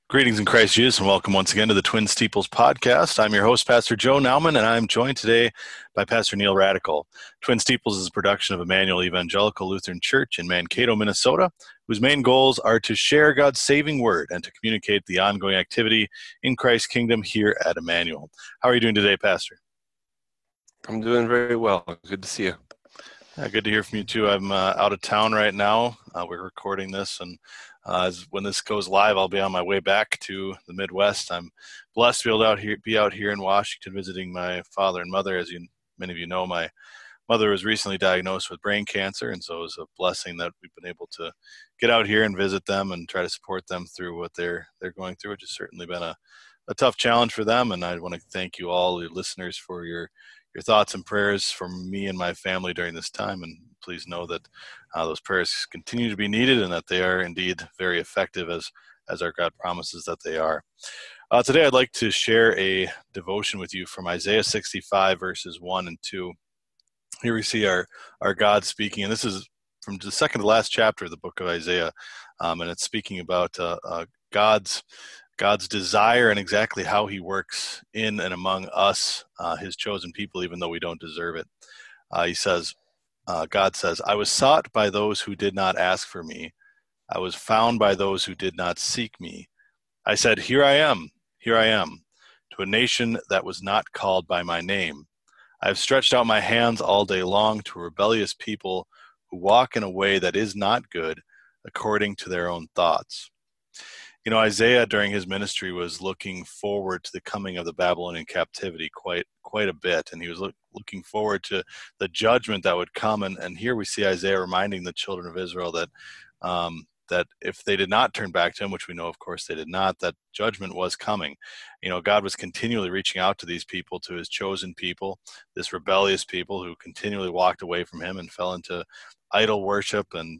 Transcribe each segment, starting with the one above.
Greetings in Christ Jesus, and welcome once again to the Twin Steeples podcast. I'm your host, Pastor Joe Nauman, and I'm joined today by Pastor Neil Radical. Twin Steeples is a production of Emmanuel Evangelical Lutheran Church in Mankato, Minnesota, whose main goals are to share God's saving word and to communicate the ongoing activity in Christ's kingdom here at Emmanuel. How are you doing today, Pastor? I'm doing very well. Good to see you. Good to hear from you, too. I'm out of town right now. We're recording this, and when this goes live, I'll be on my way back to the Midwest. I'm blessed to be out here in Washington visiting my father and mother. As many of you know, my mother was recently diagnosed with brain cancer, and so it was a blessing that we've been able to get out here and visit them and try to support them through what they're going through, which has certainly been a tough challenge for them. And I want to thank you all, your listeners, for your thoughts and prayers for me and my family during this time. And please know that those prayers continue to be needed and that they are indeed very effective as our God promises that they are. Today I'd like to share a devotion with you from Isaiah 65 verses 1 and 2. Here we see our God speaking, and this is from the second to last chapter of the book of Isaiah, and it's speaking about God's desire and exactly how he works in and among us, his chosen people, even though we don't deserve it. God says, I was sought by those who did not ask for me. I was found by those who did not seek me. I said, here I am, to a nation that was not called by my name. I have stretched out my hands all day long to a rebellious people who walk in a way that is not good, according to their own thoughts. You know, Isaiah during his ministry was looking forward to the coming of the Babylonian captivity quite a bit, and he was looking forward to the judgment that would come. And here we see Isaiah reminding the children of Israel that that if they did not turn back to him, which we know, of course, they did not, that judgment was coming. You know, God was continually reaching out to these people, to his chosen people, this rebellious people who continually walked away from him and fell into idol worship and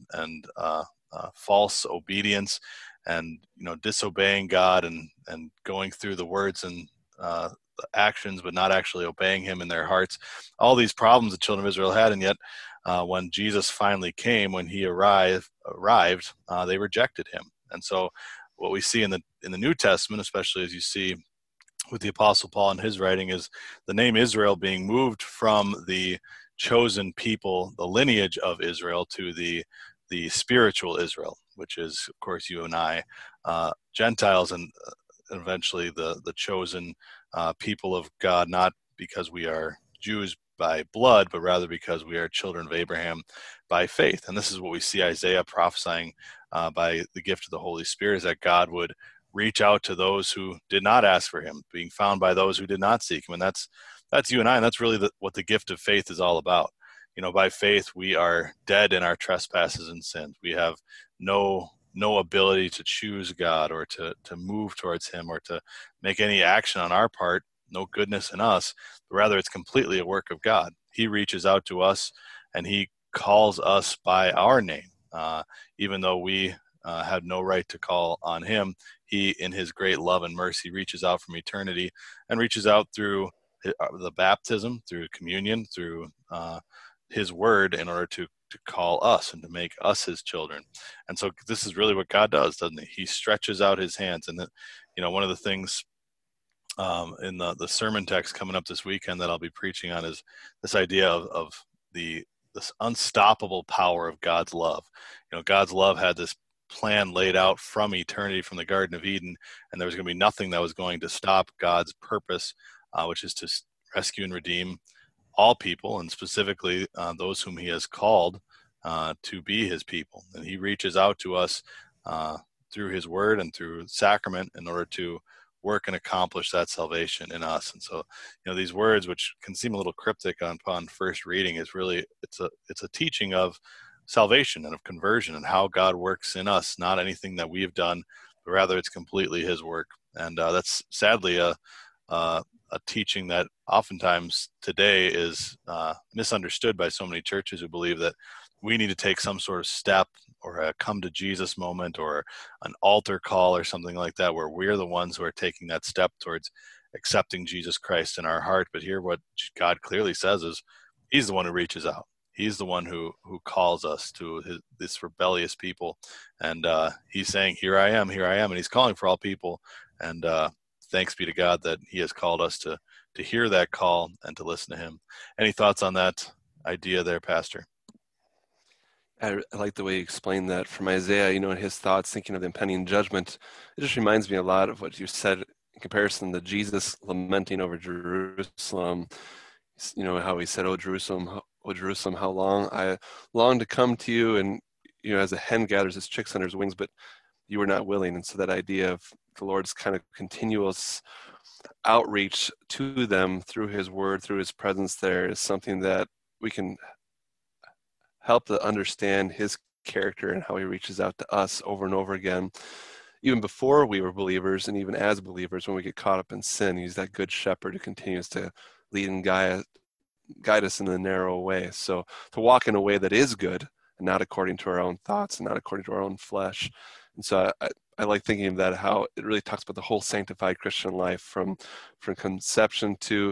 false obedience, and disobeying God and going through the words and the actions, but not actually obeying him in their hearts. All these problems the children of Israel had, and yet when Jesus finally came, when he arrived, they rejected him. And so, what we see in the New Testament, especially as you see with the Apostle Paul in his writing, is the name Israel being moved from the chosen people, the lineage of Israel, to the spiritual Israel, which is, of course, you and I, Gentiles, and eventually the chosen people of God, not because we are Jews by blood, but rather because we are children of Abraham by faith. And this is what we see Isaiah prophesying by the gift of the Holy Spirit, is that God would reach out to those who did not ask for him, being found by those who did not seek him. And that's you and I, and that's really what the gift of faith is all about. You know, by faith, we are dead in our trespasses and sins. We have no ability to choose God or to move towards him or to make any action on our part, no goodness in us, but rather it's completely a work of God. He reaches out to us and he calls us by our name. Even though we had no right to call on him, he, in his great love and mercy, reaches out from eternity and reaches out through the baptism, through communion, through his word, in order to call us and to make us his children. And so this is really what God does, doesn't he? He stretches out his hands. And one of the things in the sermon text coming up this weekend that I'll be preaching on is this idea of this unstoppable power of God's love. You know, God's love had this plan laid out from eternity, from the Garden of Eden, and there was going to be nothing that was going to stop God's purpose, which is to rescue and redeem all people, and specifically those whom he has called to be his people. And he reaches out to us through his word and through sacrament in order to work and accomplish that salvation in us. And so, these words, which can seem a little cryptic upon first reading, is really, it's a teaching of salvation and of conversion and how God works in us, not anything that we have done, but rather it's completely his work. And that's sadly a teaching that oftentimes today is misunderstood by so many churches who believe that we need to take some sort of step or a come to Jesus moment or an altar call or something like that, where we're the ones who are taking that step towards accepting Jesus Christ in our heart. But here what God clearly says is he's the one who reaches out. He's the one who calls us to this rebellious people. And he's saying, here I am, and he's calling for all people. And thanks be to God that he has called us to hear that call and to listen to him. Any thoughts on that idea there, Pastor? I like the way you explained that from Isaiah, in his thoughts, thinking of the impending judgment. It just reminds me a lot of what you said in comparison to Jesus lamenting over Jerusalem. How he said, "O Jerusalem, how long I long to come to you," and as a hen gathers its chicks under his wings, but you were not willing. And so that idea of the Lord's kind of continuous outreach to them through his word, through his presence there, is something that we can help to understand his character and how he reaches out to us over and over again, even before we were believers, and even as believers when we get caught up in sin. He's that good shepherd who continues to lead and guide us in the narrow way. So to walk in a way that is good and not according to our own thoughts and not according to our own flesh. And so I like thinking of that, how it really talks about the whole sanctified Christian life from conception to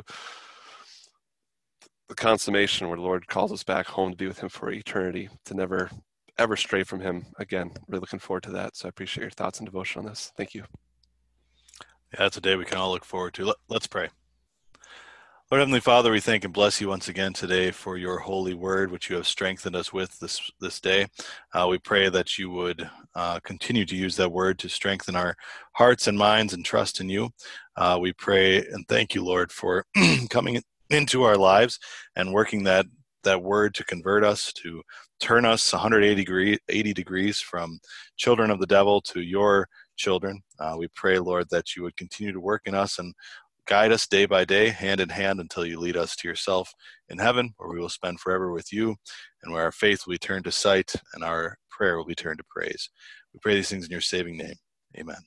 the consummation, where the Lord calls us back home to be with him for eternity, to never ever stray from him again. Really looking forward to that. So I appreciate your thoughts and devotion on this. Thank you. Yeah, that's a day we can all look forward to. Let's pray. Lord Heavenly Father, we thank and bless you once again today for your holy word, which you have strengthened us with this day. We pray that you would continue to use that word to strengthen our hearts and minds and trust in you. We pray and thank you, Lord, for coming into our lives and working that word to convert us, to turn us 180 degrees from children of the devil to your children. We pray, Lord, that you would continue to work in us and guide us day by day, hand in hand, until you lead us to yourself in heaven, where we will spend forever with you, and where our faith will be turned to sight and our prayer will be turned to praise. We pray these things in your saving name. Amen.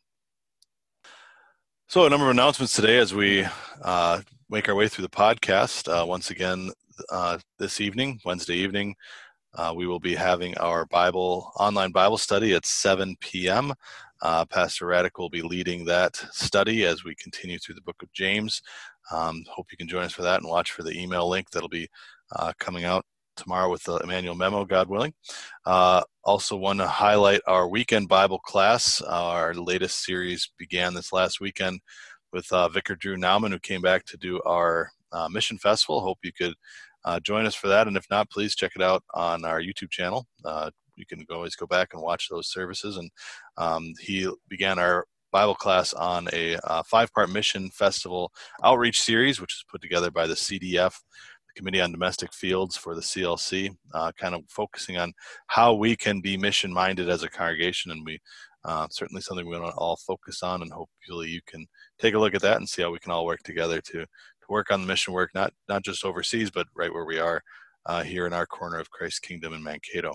So a number of announcements today as we make our way through the podcast. Once again, this evening, Wednesday evening, we will be having our online Bible study at 7 p.m. Pastor Radic will be leading that study as we continue through the book of James. Hope you can join us for that and watch for the email link that'll be coming out tomorrow with the Emmanuel memo, God willing. Also want to highlight our weekend Bible class. Our latest series began this last weekend with Vicar Drew Nauman, who came back to do our mission festival. Hope you could join us for that. And if not, please check it out on our YouTube channel. You can always go back and watch those services. And he began our Bible class on a 5-part mission festival outreach series, which is put together by the CDF, the Committee on Domestic Fields for the CLC, kind of focusing on how we can be mission-minded as a congregation. And we certainly something we want to all focus on, and hopefully you can take a look at that and see how we can all work together to work on the mission work, not just overseas, but right where we are here in our corner of Christ's kingdom in Mankato.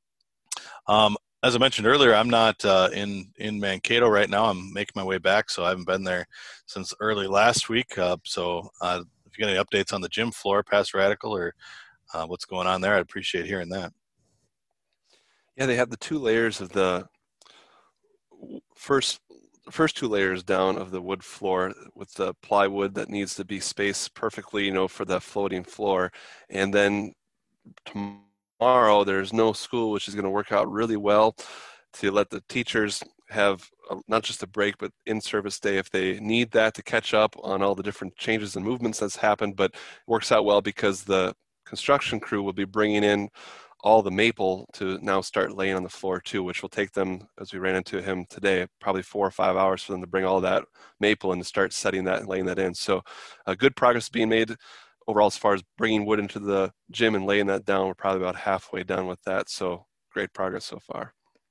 As I mentioned earlier, I'm not in Mankato right now. I'm making my way back, so I haven't been there since early last week. So if you got any updates on the gym floor, Pastor Radical, or what's going on there, I'd appreciate hearing that. Yeah, they have the 2 layers of the first 2 layers down of the wood floor with the plywood that needs to be spaced perfectly, for the floating floor. And then tomorrow there's no school, which is going to work out really well to let the teachers have not just a break, but in-service day if they need that, to catch up on all the different changes and movements that's happened. But it works out well because the construction crew will be bringing in all the maple to now start laying on the floor too, which will take them, as we ran into him today, probably 4 or 5 hours for them to bring all that maple and to start setting that and laying that in. So good progress being made overall as far as bringing wood into the gym and laying that down. We're probably about halfway done with that. So great progress so far.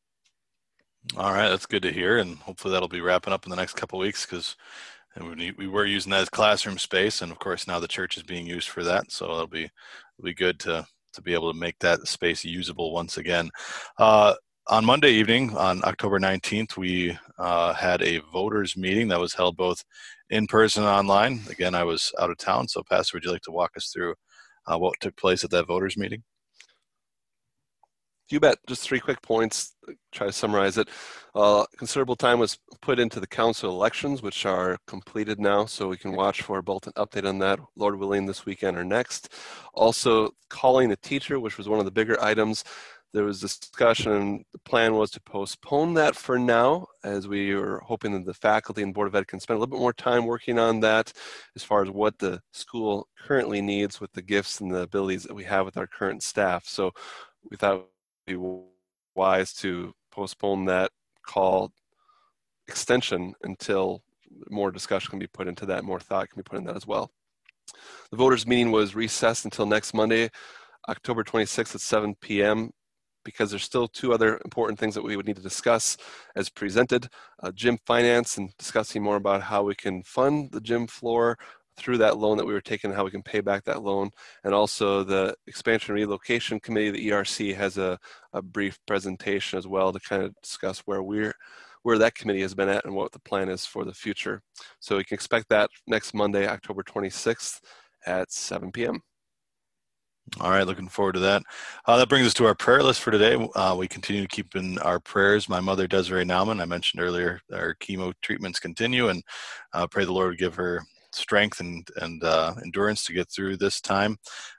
All right, that's good to hear, and hopefully that'll be wrapping up in the next couple of weeks, because we were using that as classroom space, and of course now the church is being used for that. So it'll be good to be able to make that space usable once again. On Monday evening, on October 19th, we had a voters meeting that was held both in person and online. Again, I was out of town, so Pastor, would you like to walk us through what took place at that voters meeting? You bet. Just 3 quick points. Try to summarize it. Considerable time was put into the council elections, which are completed now, so we can watch for both an update on that, Lord willing, this weekend or next. Also, calling a teacher, which was one of the bigger items. There was discussion, and the plan was to postpone that for now, as we were hoping that the faculty and Board of Ed can spend a little bit more time working on that as far as what the school currently needs with the gifts and the abilities that we have with our current staff. So we thought be wise to postpone that call extension until more discussion can be put into that, more thought can be put in that as well. The voters' meeting was recessed until next Monday, October 26th at 7 p.m. because there's still 2 other important things that we would need to discuss as presented. Gym finance and discussing more about how we can fund the gym floor through that loan that we were taking, how we can pay back that loan, and also the expansion and relocation committee, the ERC, has a brief presentation as well to kind of discuss where that committee has been at and what the plan is for the future. So you can expect that next Monday, October 26th at 7 p.m. All right, looking forward to that. That brings us to our prayer list for today. We continue to keep in our prayers my mother, Desiree Nauman. I mentioned earlier our chemo treatments continue, and pray the Lord would give her strength and endurance to get through this time.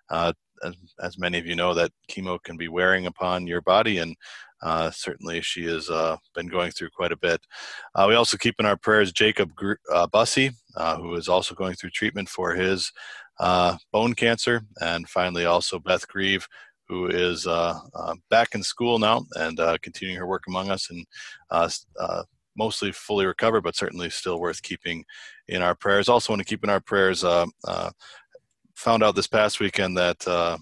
As many of you know, that chemo can be wearing upon your body, and certainly she has been going through quite a bit. We also keep in our prayers Jacob Bussey, who is also going through treatment for his bone cancer, and finally also Beth Grieve, who is back in school now and continuing her work among us, and mostly fully recovered, but certainly still worth keeping in our prayers. Also want to keep in our prayers, found out this past weekend that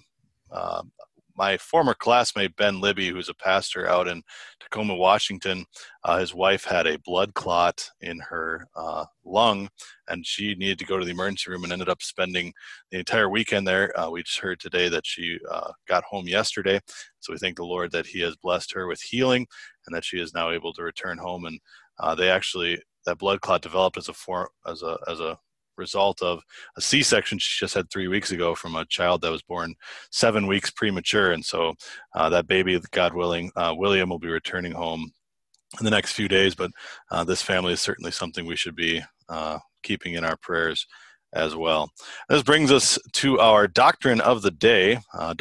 my former classmate, Ben Libby, who's a pastor out in Tacoma, Washington, his wife had a blood clot in her lung, and she needed to go to the emergency room and ended up spending the entire weekend there. We just heard today that she got home yesterday. So we thank the Lord that he has blessed her with healing and that she is now able to return home. And that blood clot developed as a result of a C-section she just had 3 weeks ago from a child that was born 7 weeks premature. And so that baby, God willing, William, will be returning home in the next few days. But this family is certainly something we should be keeping in our prayers as well. This brings us to our doctrine of the day.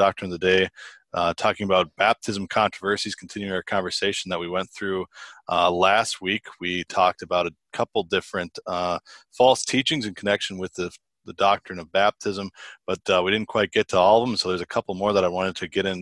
Talking about baptism controversies, continuing our conversation that we went through last week. We talked about a couple different false teachings in connection with the doctrine of baptism, but we didn't quite get to all of them. So there's a couple more that I wanted to get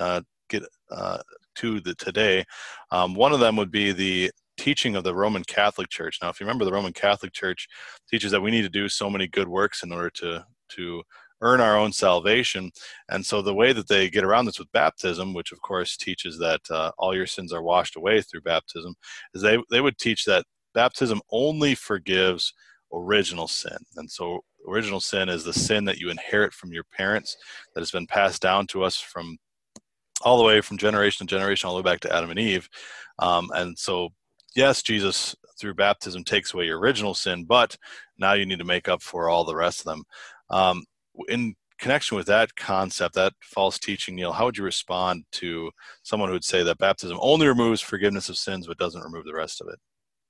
to today. One of them would be the teaching of the Roman Catholic Church. Now, if you remember, the Roman Catholic Church teaches that we need to do so many good works in order to earn our own salvation. And so the way that they get around this with baptism, which of course teaches that all your sins are washed away through baptism, is they would teach that baptism only forgives original sin. And so original sin is the sin that you inherit from your parents, that has been passed down to us from all the way from generation to generation, all the way back to Adam and Eve. And so, yes, Jesus through baptism takes away your original sin, but now you need to make up for all the rest of them. In connection with that concept, that false teaching, Neil, how would you respond to someone who would say that baptism only removes forgiveness of sins but doesn't remove the rest of it?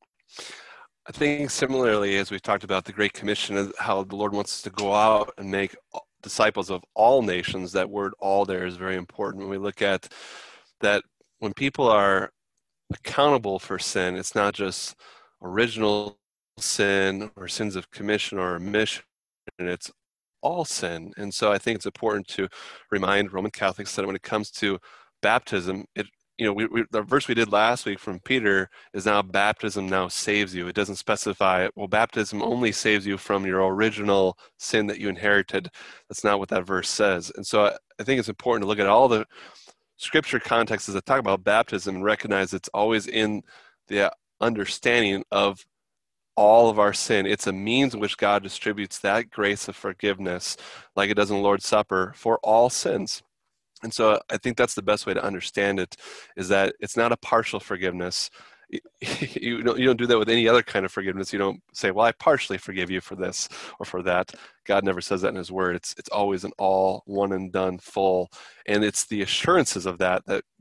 I think similarly, as we've talked about the Great Commission, how the Lord wants us to go out and make disciples of all nations, that word all there is very important. When we look at that, when people are accountable for sin, it's not just original sin or sins of commission or omission, and it's all sin. And so I think it's important to remind Roman Catholics that when it comes to baptism, the verse we did last week from Peter is now baptism now saves you. It doesn't specify, well, baptism only saves you from your original sin that you inherited. That's not what that verse says. And so I think it's important to look at all the scripture contexts that talk about baptism and recognize it's always in the understanding of all of our sin. It's a means in which God distributes that grace of forgiveness, like it does in the Lord's Supper, for all sins. And so I think that's the best way to understand it, is that it's not a partial forgiveness. You don't do that with any other kind of forgiveness. You don't say, well, I partially forgive you for this or for that. God never says that in his word. It's always an all, one and done, full. And it's the assurances of that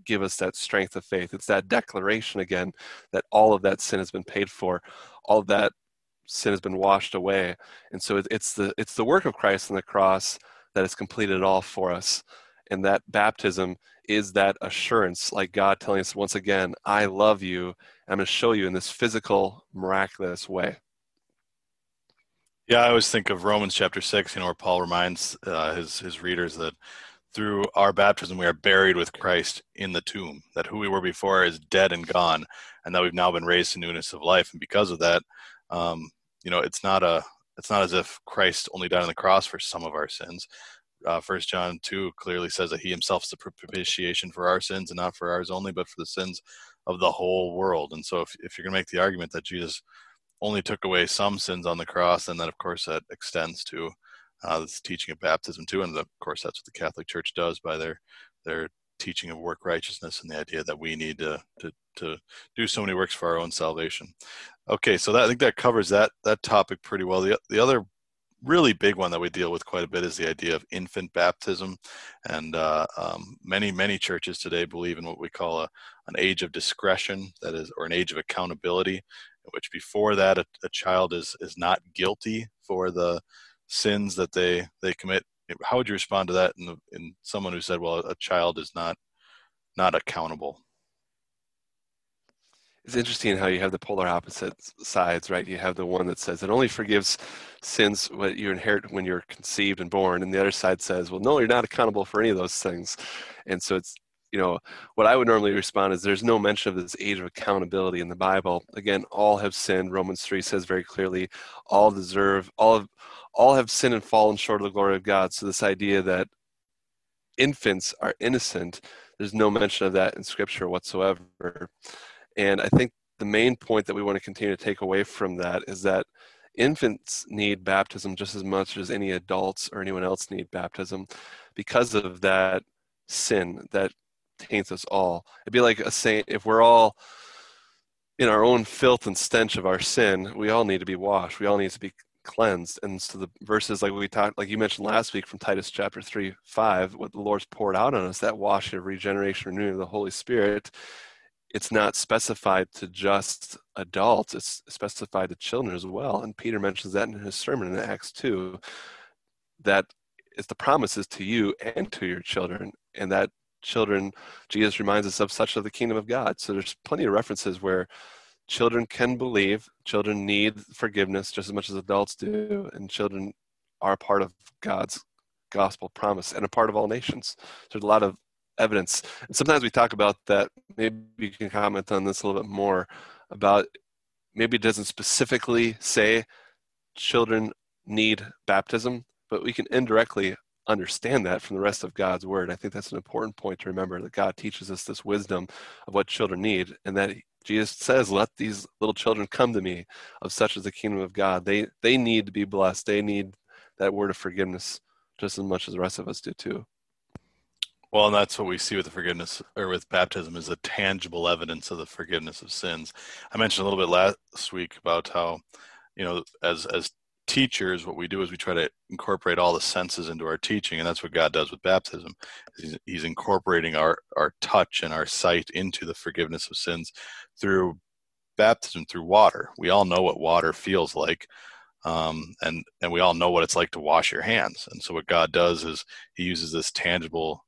give us that strength of faith. It's that declaration again that all of that sin has been paid for, all of that sin has been washed away. And so it's the work of Christ on the cross that has completed it all for us. And that baptism is that assurance, like God telling us once again, I love you. I'm going to show you in this physical, miraculous way. Yeah, I always think of Romans chapter 6, where Paul reminds his readers that through our baptism we are buried with Christ in the tomb, that who we were before is dead and gone, and that we've now been raised to newness of life. And because of that, it's not as if Christ only died on the cross for some of our sins. 1 John 2 clearly says that he himself is the propitiation for our sins, and not for ours only, but for the sins of the whole world. And so if you're going to make the argument that Jesus only took away some sins on the cross, and then of course that extends to this teaching of baptism too, and of course that's what the Catholic Church does by their teaching of work righteousness and the idea that we need to do so many works for our own salvation. Okay, so I think that covers that topic pretty well. The other really big one that we deal with quite a bit is the idea of infant baptism, and many churches today believe in what we call an age of discretion, that is, or an age of accountability, in which before that a child is not guilty for the sins that they commit. How would you respond to that in someone who said, well, a child is not accountable? It's interesting how you have the polar opposite sides, right? You have the one that says it only forgives sins what you inherit when you're conceived and born, and the other side says, well, no, you're not accountable for any of those things. And so it's, what I would normally respond is there's no mention of this age of accountability in the Bible. Again, all have sinned. Romans 3 says very clearly, all have sinned and fallen short of the glory of God. So this idea that infants are innocent, there's no mention of that in Scripture whatsoever. And I think the main point that we want to continue to take away from that is that infants need baptism just as much as any adults or anyone else need baptism, because of that sin that taints us all. It'd be like a saint, if we're all in our own filth and stench of our sin, we all need to be washed. We all need to be cleansed. And so the verses like you mentioned last week from Titus chapter 3:5, what the Lord's poured out on us, that washing of regeneration, renewing of the Holy Spirit, it's not specified to just adults, it's specified to children as well. And Peter mentions that in his sermon in Acts 2, that it's the promises to you and to your children, and that children, Jesus reminds us of, such of the kingdom of God. So there's plenty of references where children can believe, children need forgiveness just as much as adults do, and children are part of God's gospel promise and a part of all nations. There's a lot of evidence. And sometimes we talk about that. Maybe you can comment on this a little bit more about, maybe it doesn't specifically say children need baptism, but we can indirectly understand that from the rest of God's word. I think that's an important point to remember, that God teaches us this wisdom of what children need, and that Jesus says, let these little children come to me, of such as the kingdom of God. They need to be blessed. They need that word of forgiveness just as much as the rest of us do too. Well, and that's what we see with the forgiveness, or with baptism, is a tangible evidence of the forgiveness of sins. I mentioned a little bit last week about how, as teachers, what we do is we try to incorporate all the senses into our teaching, and that's what God does with baptism. He's incorporating our touch and our sight into the forgiveness of sins through baptism, through water. We all know what water feels like, and we all know what it's like to wash your hands. And so what God does is he uses this tangible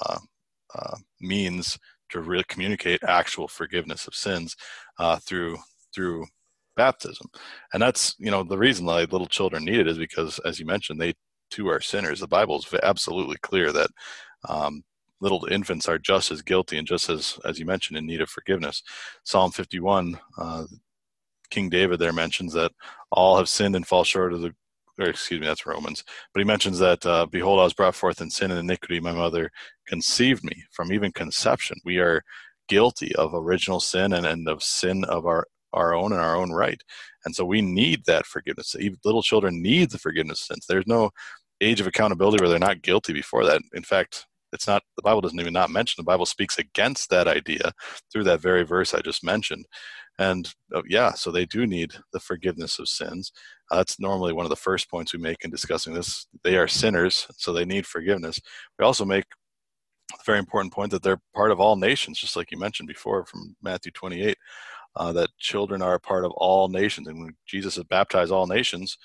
means to really communicate actual forgiveness of sins through baptism. And that's, the reason why little children need it is because, as you mentioned, they too are sinners. The Bible is absolutely clear that little infants are just as guilty and just as you mentioned, in need of forgiveness. Psalm 51, King David there mentions that all have sinned and fall short of that's Romans. But he mentions that, behold, I was brought forth in sin and iniquity. My mother conceived me. From even conception, we are guilty of original sin and of sin of our own and our own right. And so we need that forgiveness. Even little children need the forgiveness of sins. There's no age of accountability where they're not guilty before that. In fact, the Bible doesn't even not mention. The Bible speaks against that idea through that very verse I just mentioned. And so they do need the forgiveness of sins. That's normally one of the first points we make in discussing this. They are sinners, so they need forgiveness. We also make the very important point that they're part of all nations, just like you mentioned before from Matthew 28, that children are a part of all nations. And when Jesus has baptized all nations,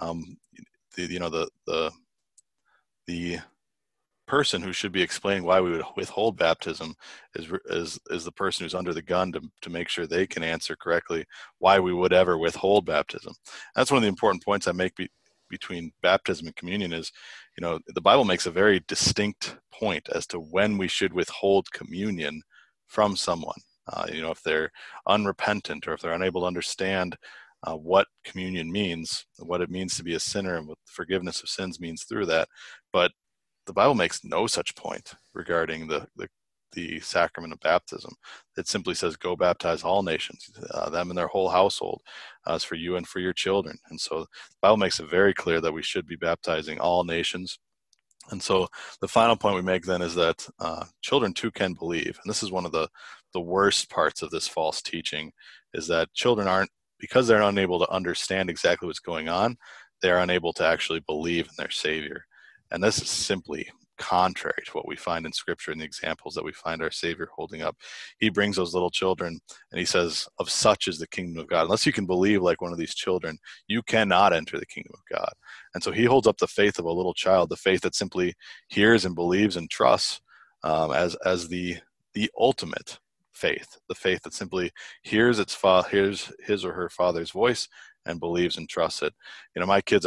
the person who should be explaining why we would withhold baptism is the person who's under the gun to make sure they can answer correctly why we would ever withhold baptism. That's one of the important points I make between baptism and communion is, the Bible makes a very distinct point as to when we should withhold communion from someone. If they're unrepentant or if they're unable to understand what communion means, what it means to be a sinner, and what forgiveness of sins means through that. But the Bible makes no such point regarding the sacrament of baptism. It simply says, go baptize all nations, them and their whole household, as for you and for your children. And so the Bible makes it very clear that we should be baptizing all nations. And so the final point we make then is that children too can believe. And this is one of the worst parts of this false teaching, is that children aren't, because they're unable to understand exactly what's going on, they're unable to actually believe in their Savior. And this is simply contrary to what we find in Scripture and the examples that we find our Savior holding up. He brings those little children and he says, of such is the kingdom of God. Unless you can believe like one of these children, you cannot enter the kingdom of God. And so he holds up the faith of a little child, the faith that simply hears and believes and trusts, as the ultimate faith, the faith that simply hears hears his or her father's voice and believes and trusts it. My kids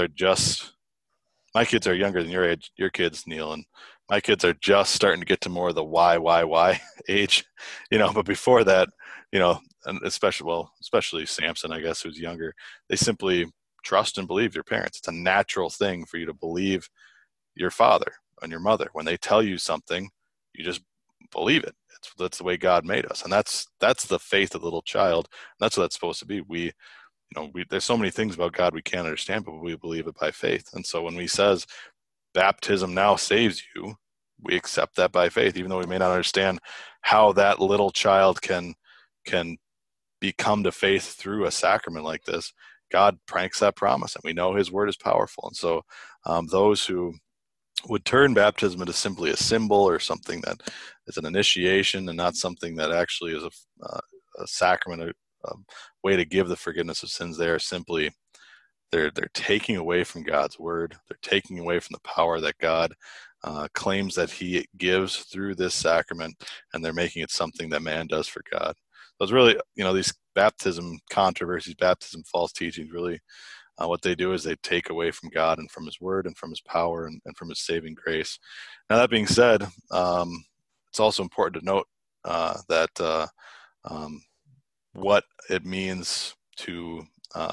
are younger than your kids, Neil, and my kids are just starting to get to more of the why age, but before that, and especially Samson, I guess, who's younger, they simply trust and believe your parents. It's a natural thing for you to believe your father and your mother. When they tell you something, you just believe it. That's the way God made us. And that's the faith of the little child. And that's what that's supposed to be. There's so many things about God we can't understand, but we believe it by faith. And so when we says baptism now saves you, we accept that by faith, even though we may not understand how that little child can become to faith through a sacrament like this. God pranks that promise, and we know his word is powerful. And so those who would turn baptism into simply a symbol or something that is an initiation and not something that actually is a sacrament, a way to give the forgiveness of sins, they are simply they're taking away from God's word. They're taking away from the power that God claims that he gives through this sacrament, and they're making it something that man does for God. So it's really, these baptism controversies, baptism false teachings, really what they do is they take away from God and from his word and from his power and from his saving grace. Now, that being said, it's also important to note that what it means to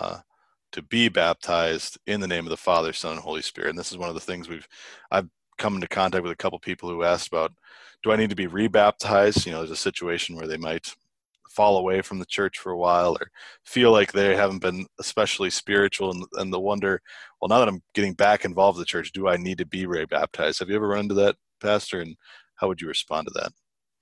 be baptized in the name of the Father, Son, and Holy Spirit. And this is one of the things I've come into contact with a couple people who asked about, do I need to be rebaptized? There's a situation where they might fall away from the church for a while or feel like they haven't been especially spiritual, and the wonder, well, now that I'm getting back involved with the church, do I need to be rebaptized? Have you ever run into that, Pastor? And how would you respond to that?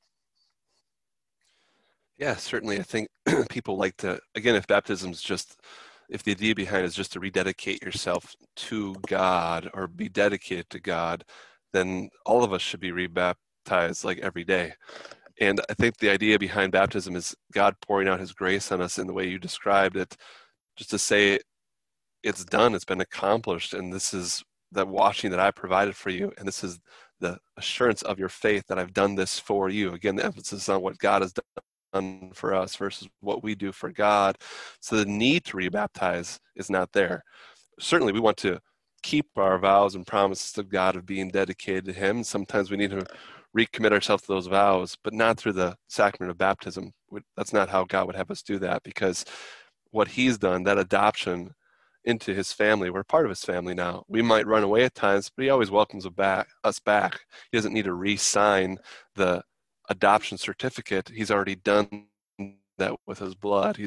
Yeah, certainly. I think people like to, again, if the idea behind it is just to rededicate yourself to God or be dedicated to God, then all of us should be rebaptized like every day. And I think the idea behind baptism is God pouring out his grace on us in the way you described it, just to say it's done, it's been accomplished, and this is the washing that I provided for you, and this is the assurance of your faith that I've done this for you. Again, the emphasis on what God has done for us versus what we do for God. So the need to rebaptize is not there. Certainly we want to keep our vows and promises to God of being dedicated to him. Sometimes we need to recommit ourselves to those vows, but not through the sacrament of baptism. That's not how God would have us do that, because what he's done, that adoption into his family, we're part of his family now. We might run away at times, but he always welcomes us back. He doesn't need to re-sign the adoption certificate. He's already done that with his blood.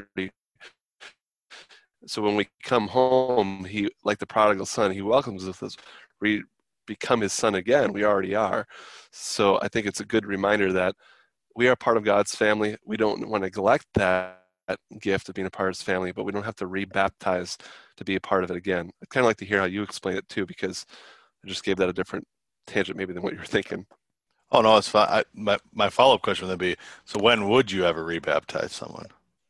So when we come home, he, like the prodigal son, he welcomes us as we become his son again. We already are. So I think it's a good reminder that we are part of God's family. We don't want to neglect that gift of being a part of his family, but we don't have to re-baptize to be a part of it again. I'd kind of like to hear how you explain it too, because I just gave that a different tangent maybe than what you were thinking. Oh no, it's fine. My follow-up question would be, so when would you ever rebaptize someone?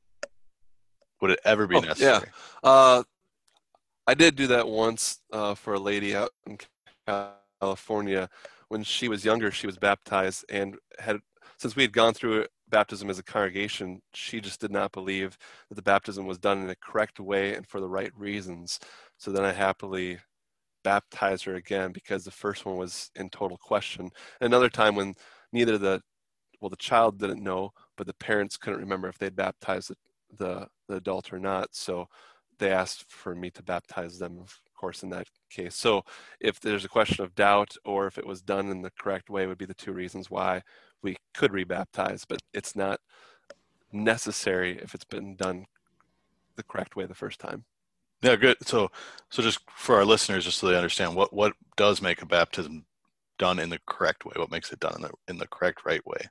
Would it ever be Oh, yeah. necessary? Uh, I did do that once for a lady out in California. When she was younger, she was baptized and since we had gone through baptism as a congregation, she just did not believe that the baptism was done in the correct way and for the right reasons. So then I happily baptized her again because the first one was in total question. Another time when neither the child didn't know, but the parents couldn't remember if they'd baptized the adult or not. So they asked for me to baptize them, of course, in that case. So if there's a question of doubt or if it was done in the correct way, would be the two reasons why we could rebaptize, but it's not necessary if it's been done the correct way the first time. Yeah, good. So just for our listeners, just so they understand, what does make a baptism done in the correct way? What makes it done in the correct right way?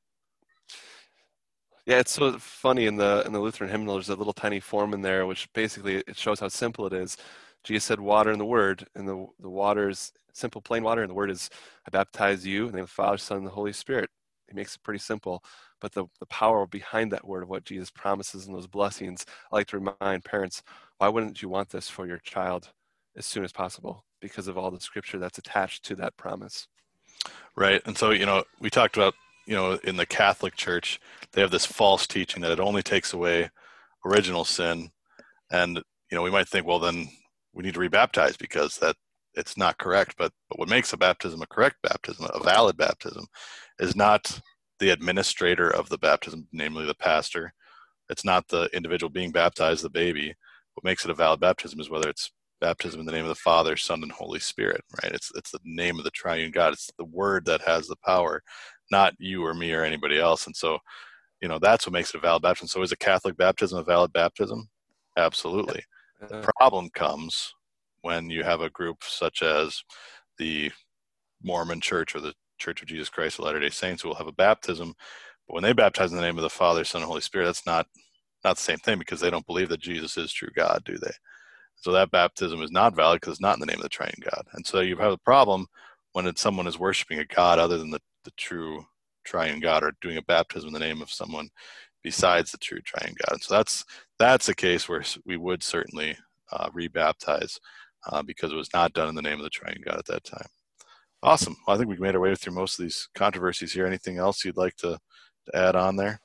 Yeah, it's so funny in the Lutheran hymnal. There's a little tiny form in there, which basically it shows how simple it is. Jesus said, "Water in the Word," and the water is simple, plain water, and the Word is, "I baptize you in the name of the Father, Son, and the Holy Spirit." He makes it pretty simple, but the power behind that word of what Jesus promises and those blessings. I like to remind parents, why wouldn't you want this for your child as soon as possible? Because of all the scripture that's attached to that promise. Right. And so, we talked about, in the Catholic Church, they have this false teaching that it only takes away original sin. And, we might think, well, then we need to rebaptize because that it's not correct. But what makes a baptism a correct baptism, a valid baptism, is not the administrator of the baptism, namely the pastor. It's not the individual being baptized, the baby. What makes it a valid baptism is whether it's baptism in the name of the Father, Son, and Holy Spirit, right? It's the name of the triune God. It's the word that has the power, not you or me or anybody else. And so, that's what makes it a valid baptism. So is a Catholic baptism a valid baptism? Absolutely. The Uh, problem comes when you have a group such as the Mormon Church or the Church of Jesus Christ of Latter-day Saints who will have a baptism, but when they baptize in the name of the Father, Son, and Holy Spirit, that's not the same thing because they don't believe that Jesus is true God, do they? So that baptism is not valid because it's not in the name of the triune God. And so you have a problem when someone is worshiping a God other than the true triune God or doing a baptism in the name of someone besides the true triune God. And so that's a case where we would certainly rebaptize because it was not done in the name of the triune God at that time. Awesome. Well, I think we've made our way through most of these controversies here. Anything else you'd like to add on there?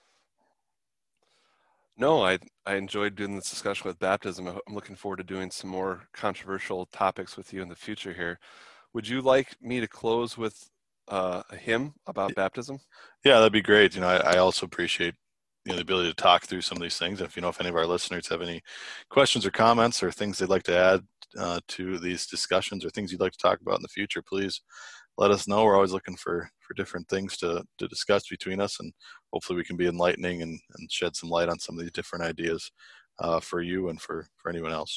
No, I enjoyed doing this discussion with baptism. I'm looking forward to doing some more controversial topics with you in the future here. Would you like me to close with a hymn about baptism? Yeah, that'd be great. I also appreciate the ability to talk through some of these things. If any of our listeners have any questions or comments or things they'd like to add to these discussions or things you'd like to talk about in the future, please let us know. We're always looking for different things to discuss between us, and hopefully we can be enlightening and shed some light on some of these different ideas for you and for anyone else.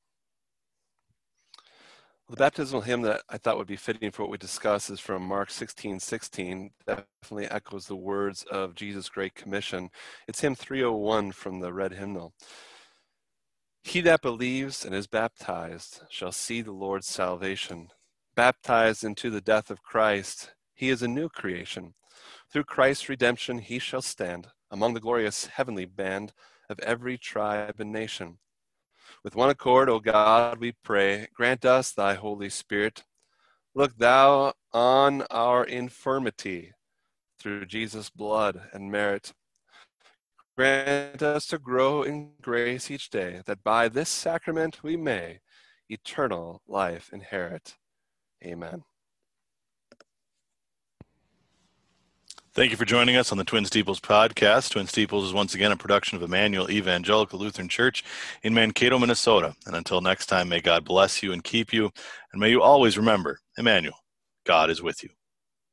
The baptismal hymn that I thought would be fitting for what we discuss is from Mark 16:16. Definitely echoes the words of Jesus' Great Commission. It's hymn 301 from the red hymnal. He that believes and is baptized shall see the Lord's salvation. Baptized into the death of Christ, he is a new creation. Through Christ's redemption he shall stand among the glorious heavenly band of every tribe and nation. With one accord, O God, we pray, grant us thy Holy Spirit. Look thou on our infirmity through Jesus' blood and merit. Grant us to grow in grace each day, that by this sacrament we may eternal life inherit. Amen. Thank you for joining us on the Twin Steeples podcast. Twin Steeples is once again a production of Emmanuel Evangelical Lutheran Church in Mankato, Minnesota. And until next time, may God bless you and keep you. And may you always remember, Emmanuel, God is with you.